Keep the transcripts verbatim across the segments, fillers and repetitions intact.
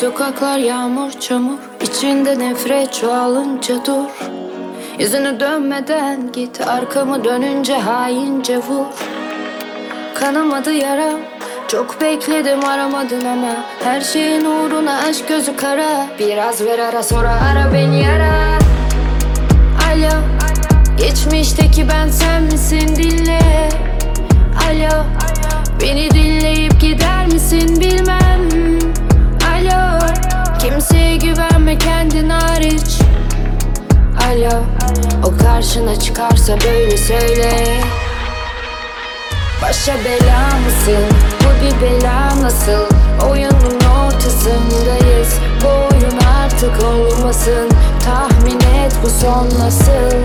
Sokaklar yağmur çamur, içinde nefret çoğalınca dur. Yüzünü dönmeden git, arkamı dönünce haince vur. Kanamadı yaram, çok bekledim aramadın ama her şeyin uğruna aşk gözü kara. Biraz ver ara, sonra ara beni ara. Alo, geçmişteki ben sen misin, dinle. Alo, beni dinleyip gider misin bilmem. Alo, kimseye güvenme kendin hariç. Alo, o karşına çıkarsa böyle söyle. Başa bela mısın? Bu bir bela nasıl? Oyunun ortasındayız. Bu oyun artık olmasın. Tahmin et bu son nasıl?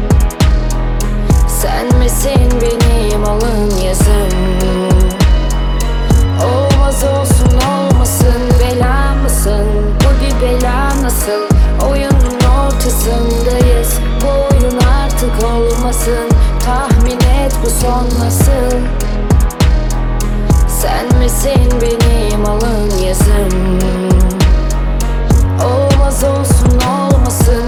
Sen misin benim alın yazım? Olmaz olsun olmasın, bela mısın? Bu bir bela nasıl? Oyunun ortasındayız. Bu oyun artık olmasın. Tahmin et bu son nasıl? Sen misin benim alın yazım? Olmaz olsun olmasın.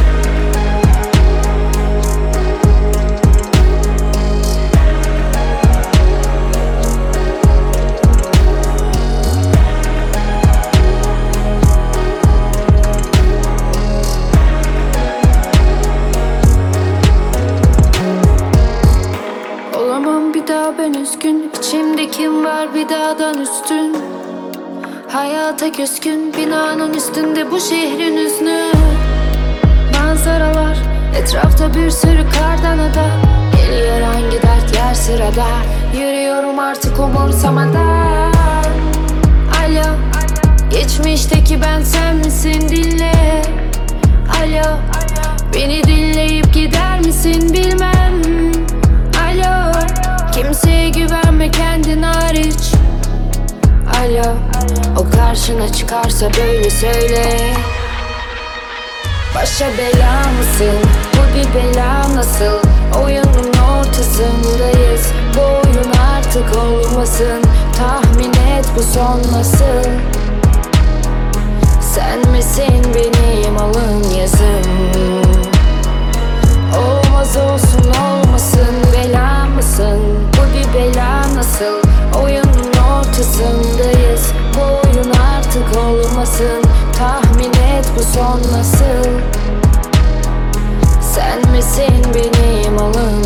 Olamam bir daha ben üzgün. İçimde kim var bir dağdan üstün? Hayata küskün, binanın üstünde bu şehrin hüznü. Manzaralar, etrafta bir sürü kardan ada. Geliyor hangi dert yer sırada. Yürüyorum artık umursamadan. Alo, geçmişteki ben sen misin, dinle. Alo, beni dinleyip gider misin bilmem. Alo, kimseye güvenme kendin hariç. Alo, o karşına çıkarsa böyle söyle. Başa bela mısın? Bu bir bela nasıl? Oyunun ortasındayız. Bu oyun artık olmasın. Tahmin et bu son nasıl? Sen misin benim alın yazım? Olmaz olsun olmasın, bela mısın? Bu bir bela nasıl? Oyunun ortasındayız. Bu oyun artık olmasın. Tahmin et bu son nasıl? Sen misin benim alın